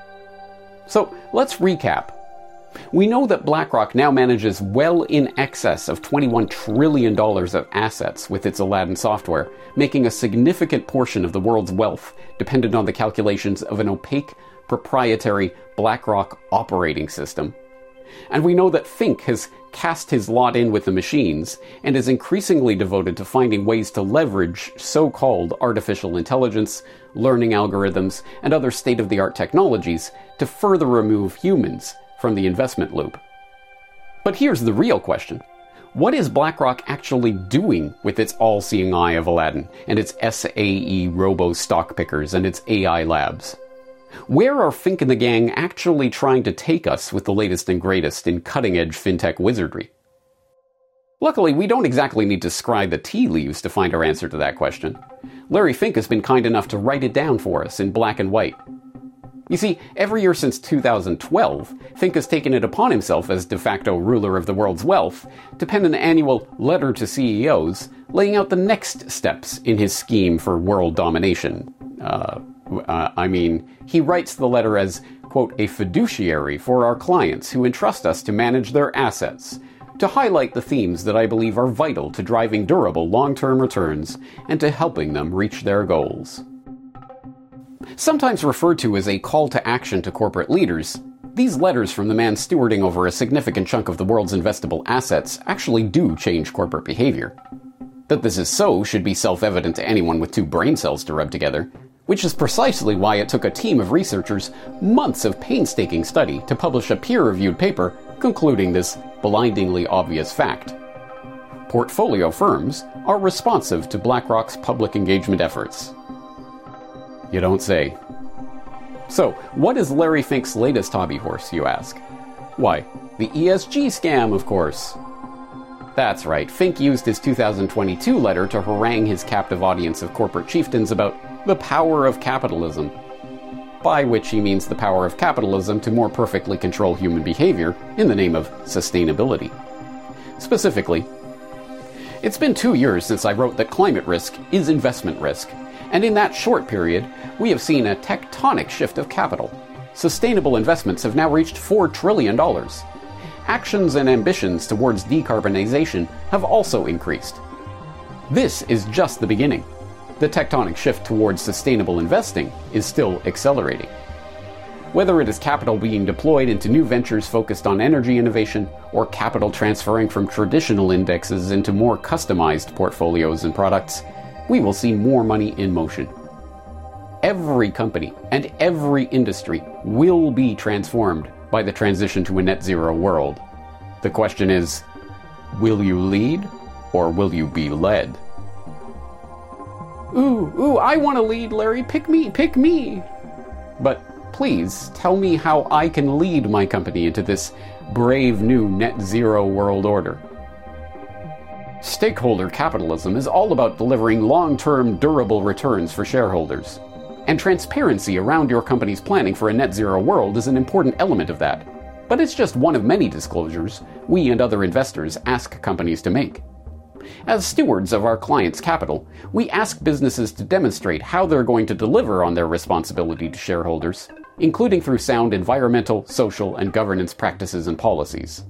So let's recap. We know that BlackRock now manages well in excess of twenty-one trillion dollars of assets with its Aladdin software, making a significant portion of the world's wealth dependent on the calculations of an opaque, proprietary BlackRock operating system. And we know that Fink has cast his lot in with the machines and is increasingly devoted to finding ways to leverage so-called artificial intelligence, learning algorithms, and other state-of-the-art technologies to further remove humans from the investment loop. But here's the real question. What is BlackRock actually doing with its all-seeing eye of Aladdin and its S A E robo-stock pickers and its A I labs? Where are Fink and the gang actually trying to take us with the latest and greatest in cutting-edge fintech wizardry? Luckily, we don't exactly need to scry the tea leaves to find our answer to that question. Larry Fink has been kind enough to write it down for us in black and white. You see, every year since two thousand twelve, Fink has taken it upon himself as de facto ruler of the world's wealth to pen an annual letter to C E Os laying out the next steps in his scheme for world domination. Uh, uh, I mean, he writes the letter as, quote, a fiduciary for our clients who entrust us to manage their assets, to highlight the themes that I believe are vital to driving durable long-term returns and to helping them reach their goals. Sometimes referred to as a call to action to corporate leaders, These letters from the man stewarding over a significant chunk of the world's investable assets actually do change corporate behavior. That this is so should be self-evident to anyone with two brain cells to rub together, which is precisely why it took a team of researchers months of painstaking study to publish a peer-reviewed paper concluding this blindingly obvious fact. Portfolio firms are responsive to BlackRock's public engagement efforts. You don't say. So, what is Larry Fink's latest hobby horse, you ask? Why, the E S G scam, of course. That's right, Fink used his two thousand twenty-two letter to harangue his captive audience of corporate chieftains about the power of capitalism. By which he means the power of capitalism to more perfectly control human behavior in the name of sustainability. Specifically, it's been two years since I wrote that climate risk is investment risk, and in that short period, we have seen a tectonic shift of capital. Sustainable investments have now reached four trillion dollars. Actions and ambitions towards decarbonization have also increased. This is just the beginning. The tectonic shift towards sustainable investing is still accelerating. Whether it is capital being deployed into new ventures focused on energy innovation, or capital transferring from traditional indexes into more customized portfolios and products, we will see more money in motion. Every company and every industry will be transformed by the transition to a net zero world. The question is, will you lead or will you be led? Ooh, ooh, I want to lead, Larry. Pick me, pick me. But please tell me how I can lead my company into this brave new net zero world order. Stakeholder capitalism is all about delivering long-term, durable returns for shareholders. And transparency around your company's planning for a net zero world is an important element of that. But it's just one of many disclosures we and other investors ask companies to make. As stewards of our clients' capital, we ask businesses to demonstrate how they're going to deliver on their responsibility to shareholders, including through sound environmental, social, and governance practices and policies.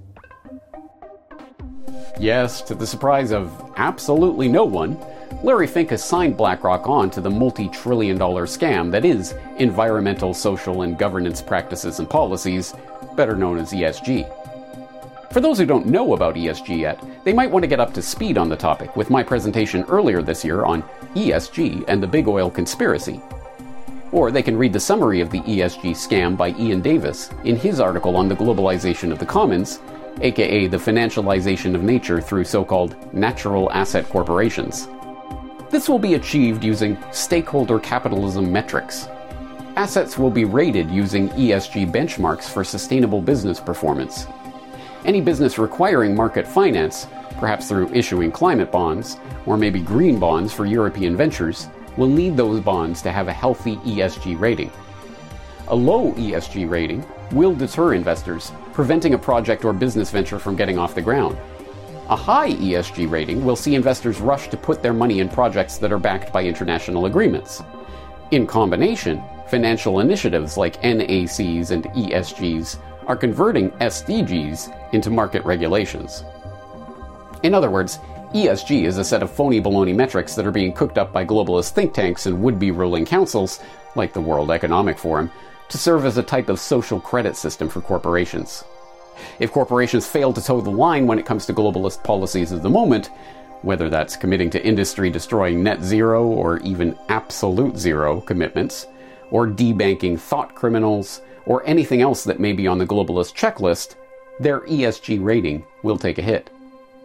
Yes, to the surprise of absolutely no one, Larry Fink has signed BlackRock on to the multi-trillion dollar scam that is environmental, social, and governance practices and policies, better known as E S G. For those who don't know about E S G yet, they might want to get up to speed on the topic with my presentation earlier this year on E S G and the Big Oil Conspiracy. Or they can read the summary of the E S G scam by Ian Davis in his article on the globalization of the commons, aka the financialization of nature through so-called natural asset corporations. This will be achieved using stakeholder capitalism metrics. Assets will be rated using E S G benchmarks for sustainable business performance. Any business requiring market finance, perhaps through issuing climate bonds, or maybe green bonds for European ventures, will need those bonds to have a healthy E S G rating. A low E S G rating will deter investors, preventing a project or business venture from getting off the ground. A high E S G rating will see investors rush to put their money in projects that are backed by international agreements. In combination, financial initiatives like N A Cs and E S Gs are converting S D Gs into market regulations. In other words, E S G is a set of phony baloney metrics that are being cooked up by globalist think tanks and would-be ruling councils, like the World Economic Forum, to serve as a type of social credit system for corporations. If corporations fail to toe the line when it comes to globalist policies of the moment, whether that's committing to industry-destroying net zero or even absolute zero commitments, or debanking thought criminals, or anything else that may be on the globalist checklist, their E S G rating will take a hit.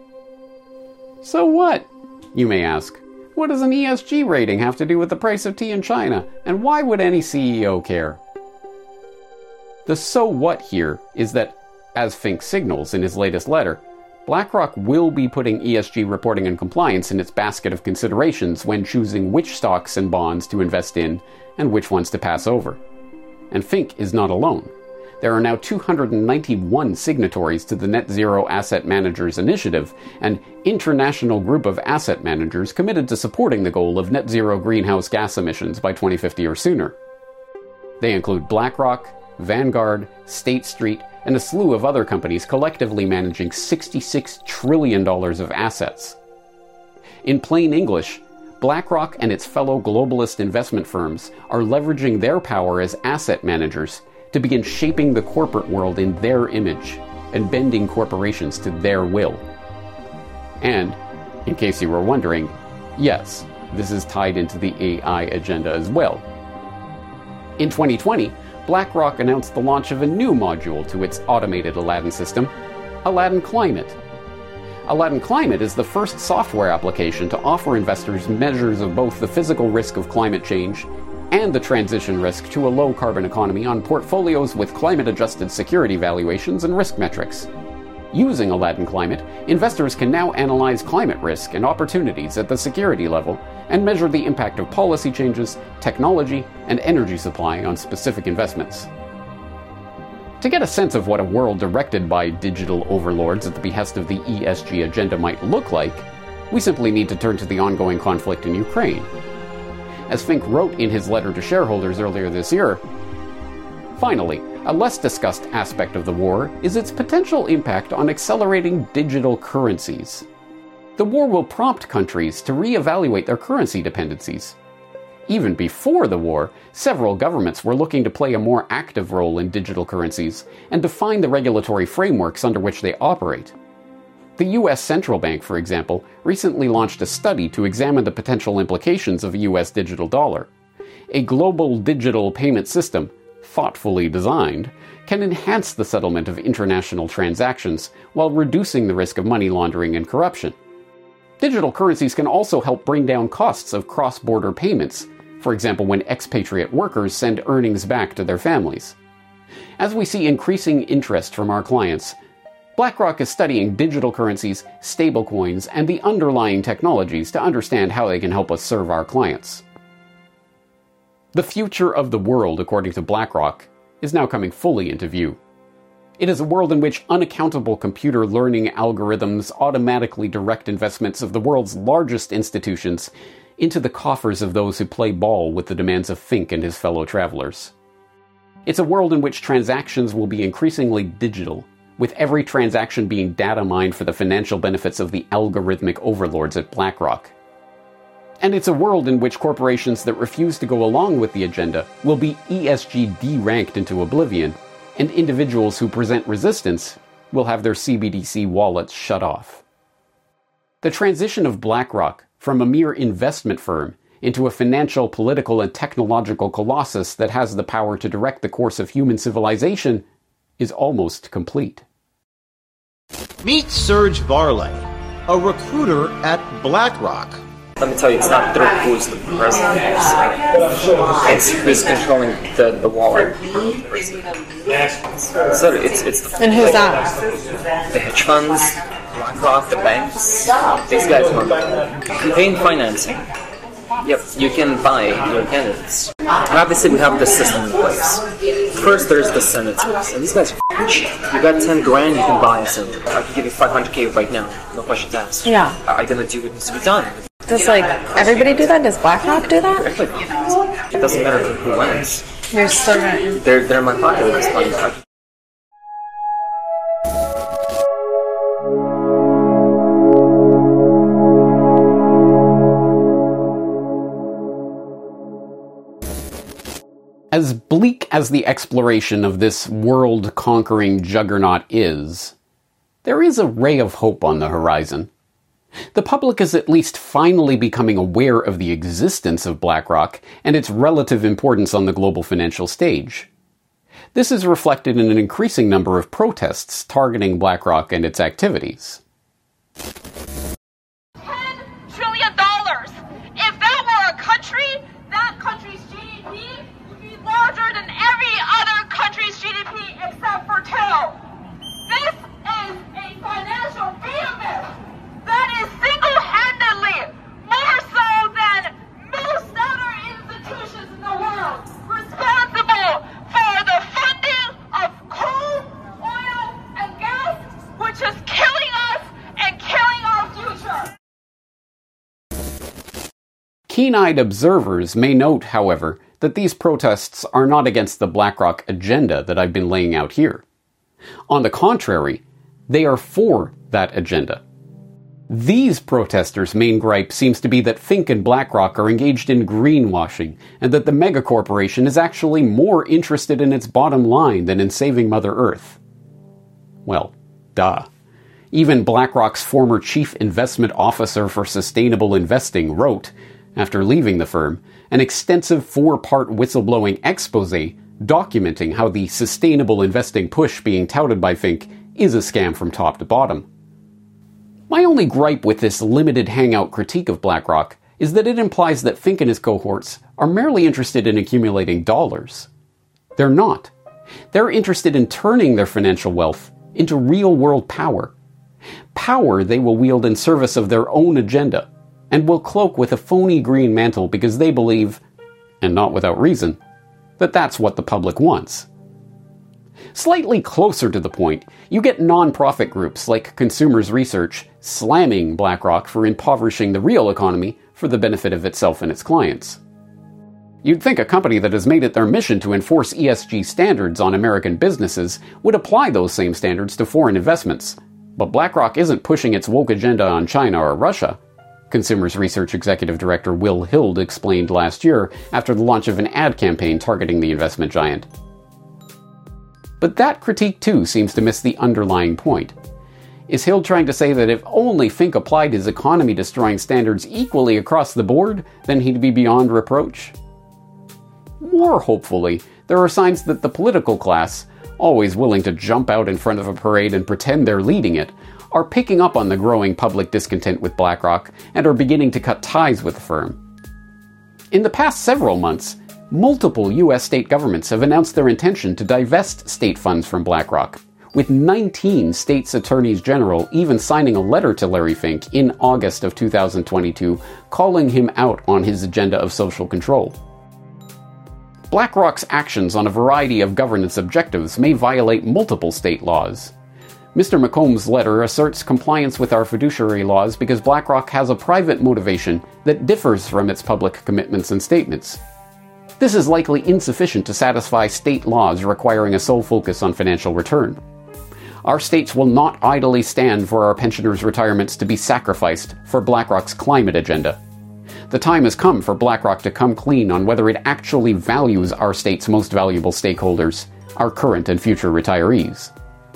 So what? You may ask. What does an E S G rating have to do with the price of tea in China, and why would any C E O care? The so what here is that, as Fink signals in his latest letter, BlackRock will be putting E S G reporting and compliance in its basket of considerations when choosing which stocks and bonds to invest in and which ones to pass over. And Fink is not alone. There are now two hundred ninety-one signatories to the Net Zero Asset Managers Initiative, an international group of asset managers committed to supporting the goal of net zero greenhouse gas emissions by twenty fifty or sooner. They include BlackRock, Vanguard, State Street, and a slew of other companies collectively managing sixty-six trillion dollars of assets. In plain English, BlackRock and its fellow globalist investment firms are leveraging their power as asset managers to begin shaping the corporate world in their image and bending corporations to their will. And, in case you were wondering, yes, this is tied into the A I agenda as well. In twenty twenty, BlackRock announced the launch of a new module to its automated Aladdin system, Aladdin Climate. Aladdin Climate is the first software application to offer investors measures of both the physical risk of climate change and the transition risk to a low-carbon economy on portfolios with climate-adjusted security valuations and risk metrics. Using Aladdin Climate, investors can now analyze climate risk and opportunities at the security level and measure the impact of policy changes, technology, and energy supply on specific investments. To get a sense of what a world directed by digital overlords at the behest of the E S G agenda might look like, we simply need to turn to the ongoing conflict in Ukraine. As Fink wrote in his letter to shareholders earlier this year, finally, a less discussed aspect of the war is its potential impact on accelerating digital currencies. The war will prompt countries to reevaluate their currency dependencies. Even before the war, several governments were looking to play a more active role in digital currencies and define the regulatory frameworks under which they operate. The U S Central Bank, for example, recently launched a study to examine the potential implications of a U S digital dollar. A global digital payment system, thoughtfully designed, can enhance the settlement of international transactions while reducing the risk of money laundering and corruption. Digital currencies can also help bring down costs of cross-border payments, for example when expatriate workers send earnings back to their families. As we see increasing interest from our clients, BlackRock is studying digital currencies, stablecoins, and the underlying technologies to understand how they can help us serve our clients. The future of the world, according to BlackRock, is now coming fully into view. It is a world in which unaccountable computer learning algorithms automatically direct investments of the world's largest institutions into the coffers of those who play ball with the demands of Fink and his fellow travelers. It's a world in which transactions will be increasingly digital, with every transaction being data mined for the financial benefits of the algorithmic overlords at BlackRock. And it's a world in which corporations that refuse to go along with the agenda will be E S G de-ranked into oblivion, and individuals who present resistance will have their C B D C wallets shut off. The transition of BlackRock from a mere investment firm into a financial, political, and technological colossus that has the power to direct the course of human civilization is almost complete. Meet Serge Varley, a recruiter at BlackRock. Let me tell you, it's not Trump who's the president. It's who's controlling the, the wallet. So it's it's. And who's like, that? The hedge funds, BlackRock, the banks. These guys want campaign financing. Yep, you can buy your candidates. Obviously, we have the system in place. First, there's the senators, and these guys are f***ing cheap. You got ten grand, you can buy a senator. I can give you five hundred K right now, no questions asked. Yeah. I'm gonna do what needs to be done. Does like everybody do that? Does BlackRock do that? It doesn't matter who wins. You're still right. They're they're my clients. As bleak as the exploration of this world-conquering juggernaut is, there is a ray of hope on the horizon. The public is at least finally becoming aware of the existence of BlackRock and its relative importance on the global financial stage. This is reflected in an increasing number of protests targeting BlackRock and its activities. ten trillion dollars! If that were a country, that country's G D P would be larger than every other country's G D P except for two. This is a financial behemoth that is single-handedly, more so than most other institutions in the world, responsible for the funding of coal, oil, and gas, which is killing us and killing our future. Keen-eyed observers may note, however, that these protests are not against the BlackRock agenda that I've been laying out here. On the contrary, they are for that agenda. These protesters' main gripe seems to be that Fink and BlackRock are engaged in greenwashing, and that the megacorporation is actually more interested in its bottom line than in saving Mother Earth. Well, duh. Even BlackRock's former chief investment officer for sustainable investing wrote, after leaving the firm, an extensive four-part whistleblowing exposé documenting how the sustainable investing push being touted by Fink is a scam from top to bottom. My only gripe with this limited hangout critique of BlackRock is that it implies that Fink and his cohorts are merely interested in accumulating dollars. They're not. They're interested in turning their financial wealth into real-world power. Power they will wield in service of their own agenda, and will cloak with a phony green mantle because they believe, and not without reason, that that's what the public wants. Slightly closer to the point, you get non-profit groups like Consumers Research slamming BlackRock for impoverishing the real economy for the benefit of itself and its clients. You'd think a company that has made it their mission to enforce E S G standards on American businesses would apply those same standards to foreign investments, but BlackRock isn't pushing its woke agenda on China or Russia, Consumers Research Executive Director Will Hild explained last year after the launch of an ad campaign targeting the investment giant. But that critique too seems to miss the underlying point. Is Hild trying to say that if only Fink applied his economy-destroying standards equally across the board, then he'd be beyond reproach? More hopefully, there are signs that the political class, always willing to jump out in front of a parade and pretend they're leading it, are picking up on the growing public discontent with BlackRock and are beginning to cut ties with the firm. In the past several months, multiple U S state governments have announced their intention to divest state funds from BlackRock, with nineteen states' attorneys general even signing a letter to Larry Fink in August of two thousand twenty-two calling him out on his agenda of social control. BlackRock's actions on a variety of governance objectives may violate multiple state laws. Mister McComb's letter asserts compliance with our fiduciary laws because BlackRock has a private motivation that differs from its public commitments and statements. This is likely insufficient to satisfy state laws requiring a sole focus on financial return. Our states will not idly stand for our pensioners' retirements to be sacrificed for BlackRock's climate agenda. The time has come for BlackRock to come clean on whether it actually values our state's most valuable stakeholders, our current and future retirees.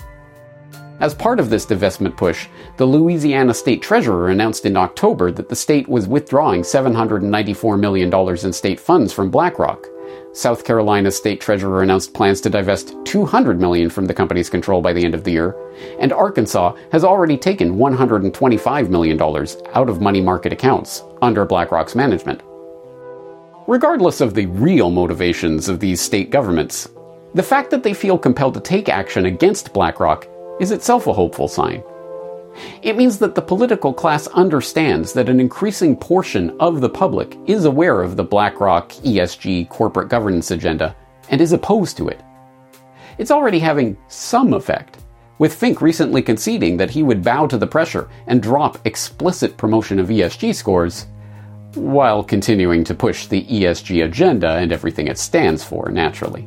As part of this divestment push, the Louisiana State Treasurer announced in October that the state was withdrawing seven hundred ninety-four million dollars in state funds from BlackRock. South Carolina's State Treasurer announced plans to divest two hundred million dollars from the company's control by the end of the year, and Arkansas has already taken one hundred twenty-five million dollars out of money market accounts under BlackRock's management. Regardless of the real motivations of these state governments, the fact that they feel compelled to take action against BlackRock is itself a hopeful sign. It means that the political class understands that an increasing portion of the public is aware of the BlackRock E S G corporate governance agenda and is opposed to it. It's already having some effect, with Fink recently conceding that he would bow to the pressure and drop explicit promotion of E S G scores, while continuing to push the E S G agenda and everything it stands for, naturally.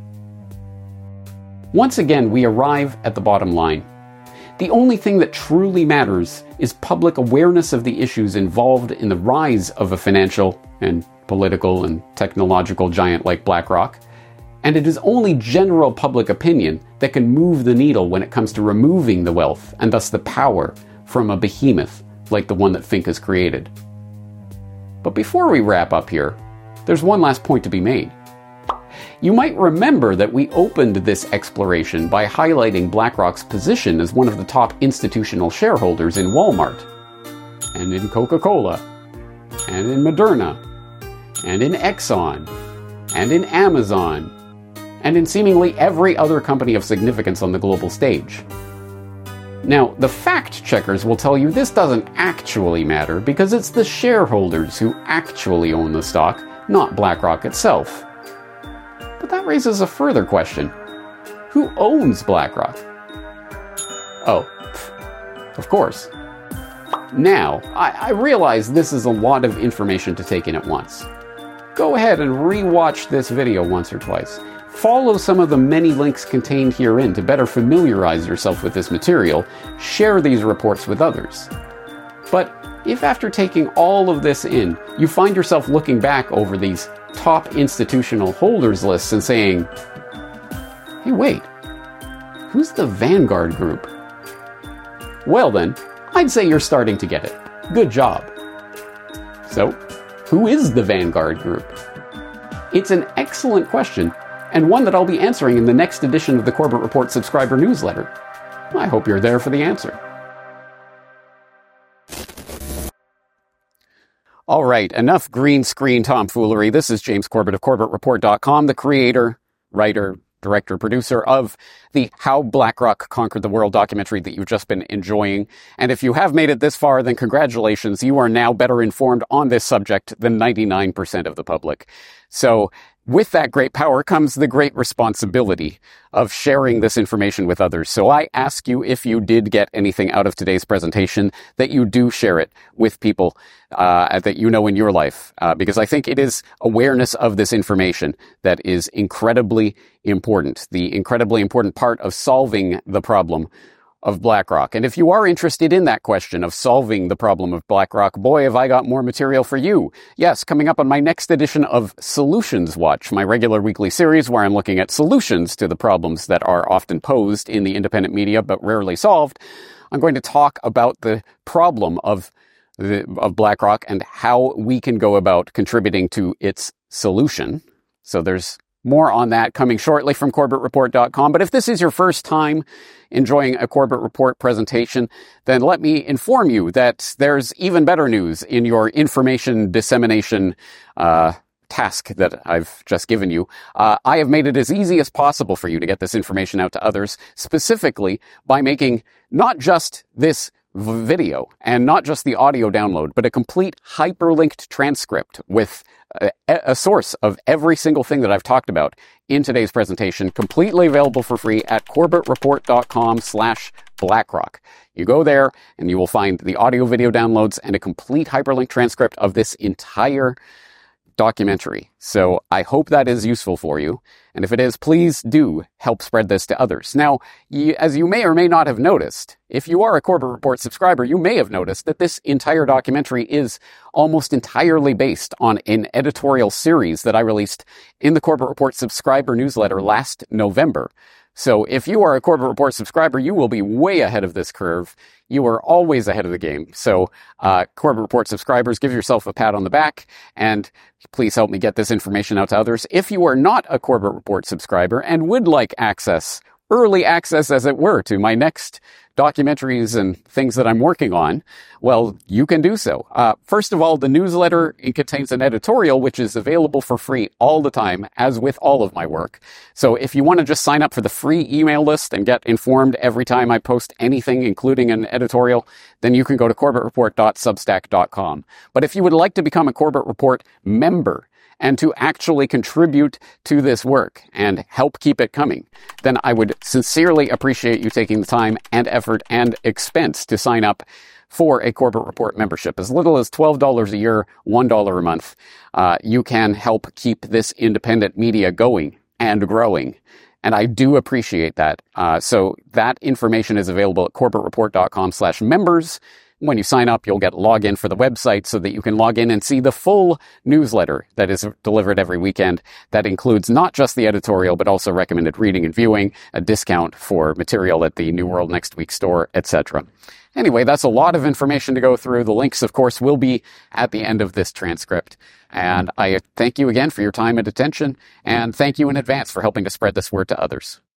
Once again, we arrive at the bottom line. The only thing that truly matters is public awareness of the issues involved in the rise of a financial and political and technological giant like BlackRock, and it is only general public opinion that can move the needle when it comes to removing the wealth and thus the power from a behemoth like the one that Fink has created. But before we wrap up here, there's one last point to be made. You might remember that we opened this exploration by highlighting BlackRock's position as one of the top institutional shareholders in Walmart, and in Coca-Cola, and in Moderna, and in Exxon, and in Amazon, and in seemingly every other company of significance on the global stage. Now, the fact checkers will tell you this doesn't actually matter because it's the shareholders who actually own the stock, not BlackRock itself. But that raises a further question. Who owns BlackRock? Oh, of course. Now, I, I realize this is a lot of information to take in at once. Go ahead and re-watch this video once or twice. Follow some of the many links contained herein to better familiarize yourself with this material. Share these reports with others. But if after taking all of this in, you find yourself looking back over these top institutional holders lists and saying, hey, wait, who's the Vanguard Group? Well then, I'd say you're starting to get it. Good job. So, who is the Vanguard Group? It's an excellent question, and one that I'll be answering in the next edition of the Corbett Report subscriber newsletter. I hope you're there for the answer. All right, enough green screen tomfoolery. This is James Corbett of Corbett Report dot com, the creator, writer, director, producer of the How BlackRock Conquered the World documentary that you've just been enjoying. And if you have made it this far, then congratulations. You are now better informed on this subject than ninety-nine percent of the public. So with that great power comes the great responsibility of sharing this information with others. So I ask you, if you did get anything out of today's presentation, that you do share it with people uh, that you know in your life, uh, because I think it is awareness of this information that is incredibly important, the incredibly important part of solving the problem of BlackRock. And if you are interested in that question of solving the problem of BlackRock, boy, have I got more material for you. Yes, coming up on my next edition of Solutions Watch, my regular weekly series where I'm looking at solutions to the problems that are often posed in the independent media but rarely solved, I'm going to talk about the problem of the, of BlackRock and how we can go about contributing to its solution. So there's more on that coming shortly from Corbett Report dot com. But if this is your first time enjoying a Corbett Report presentation, then let me inform you that there's even better news in your information dissemination uh task that I've just given you. Uh, I have made it as easy as possible for you to get this information out to others, specifically by making not just this video and not just the audio download, but a complete hyperlinked transcript with a, a source of every single thing that I've talked about in today's presentation, completely available for free at Corbett Report dot com slash BlackRock. You go there and you will find the audio video downloads and a complete hyperlinked transcript of this entire documentary. So I hope that is useful for you. And if it is, please do help spread this to others. Now, you, as you may or may not have noticed, if you are a Corbett Report subscriber, you may have noticed that this entire documentary is almost entirely based on an editorial series that I released in the Corbett Report subscriber newsletter last November. So if you are a Corbett Report subscriber, you will be way ahead of this curve. You are always ahead of the game. So uh Corbett Report subscribers, give yourself a pat on the back, and please help me get this information out to others. If you are not a Corbett Report subscriber and would like access, early access as it were, to my next documentaries and things that I'm working on, well, you can do so. Uh, first of all, the newsletter, it contains an editorial which is available for free all the time, as with all of my work. So if you want to just sign up for the free email list and get informed every time I post anything, including an editorial, then you can go to Corbett Report dot substack dot com. But if you would like to become a Corbett Report member, and to actually contribute to this work and help keep it coming, then I would sincerely appreciate you taking the time and effort and expense to sign up for a Corbett Report membership. As little as twelve dollars a year, one dollar a month, uh, you can help keep this independent media going and growing. And I do appreciate that. Uh, so that information is available at Corbett Report dot com slash members. When you sign up, you'll get login for the website so that you can log in and see the full newsletter that is delivered every weekend. That includes not just the editorial, but also recommended reading and viewing, a discount for material at the New World Next Week store, et cetera. Anyway, that's a lot of information to go through. The links, of course, will be at the end of this transcript. And I thank you again for your time and attention, and thank you in advance for helping to spread this word to others.